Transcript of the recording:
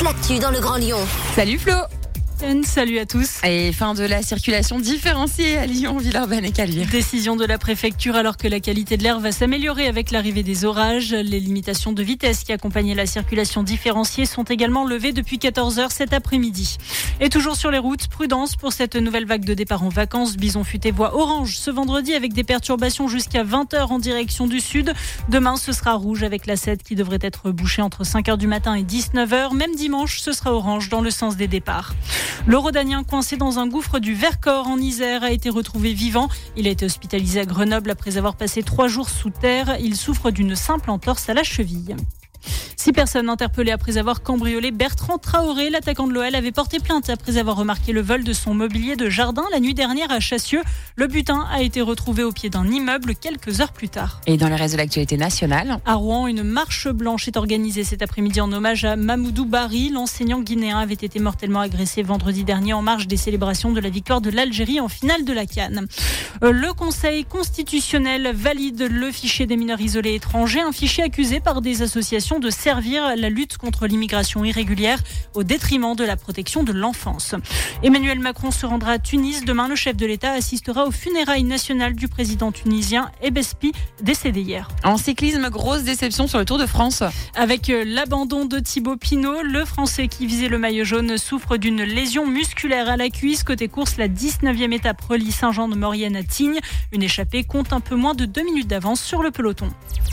l'actu dans le Grand Lyon. Salut Flo. Salut à tous. Et fin de la circulation différenciée à Lyon, Villeurbanne et Caluire. Décision de la préfecture alors que la qualité de l'air va s'améliorer avec l'arrivée des orages. Les limitations de vitesse qui accompagnaient la circulation différenciée sont également levées depuis 14h cet après-midi. Et toujours sur les routes, prudence pour cette nouvelle vague de départ en vacances. Bison Futé voit orange ce vendredi avec des perturbations jusqu'à 20h en direction du sud. Demain, ce sera rouge avec la 7 qui devrait être bouchée entre 5h du matin et 19h. Même dimanche, ce sera orange dans le sens des départs. Le Rhodanien coincé dans un gouffre du Vercors en Isère a été retrouvé vivant. Il a été hospitalisé à Grenoble après avoir passé 3 jours sous terre. Il souffre d'une simple entorse à la cheville. 6 personnes interpellées après avoir cambriolé Bertrand Traoré. L'attaquant de l'OL avait porté plainte après avoir remarqué le vol de son mobilier de jardin la nuit dernière à Chassieux. Le butin a été retrouvé au pied d'un immeuble quelques heures plus tard. Et dans le reste de l'actualité nationale, à Rouen, une marche blanche est organisée cet après-midi en hommage à Mamoudou Bari. L'enseignant guinéen avait été mortellement agressé vendredi dernier en marge des célébrations de la victoire de l'Algérie en finale de la CAN. Le Conseil constitutionnel valide le fichier des mineurs isolés étrangers, un fichier accusé par des associations de servir la lutte contre l'immigration irrégulière au détriment de la protection de l'enfance. Emmanuel Macron se rendra à Tunis. Demain, le chef de l'État assistera aux funérailles nationales du président tunisien Ebespi, décédé hier. En cyclisme, grosse déception sur le Tour de France. Avec l'abandon de Thibaut Pinot, le Français qui visait le maillot jaune souffre d'une lésion musculaire à la cuisse. Côté course, la 19e étape relie Saint-Jean-de-Maurienne à Tignes. Une échappée compte un peu moins de 2 minutes d'avance sur le peloton.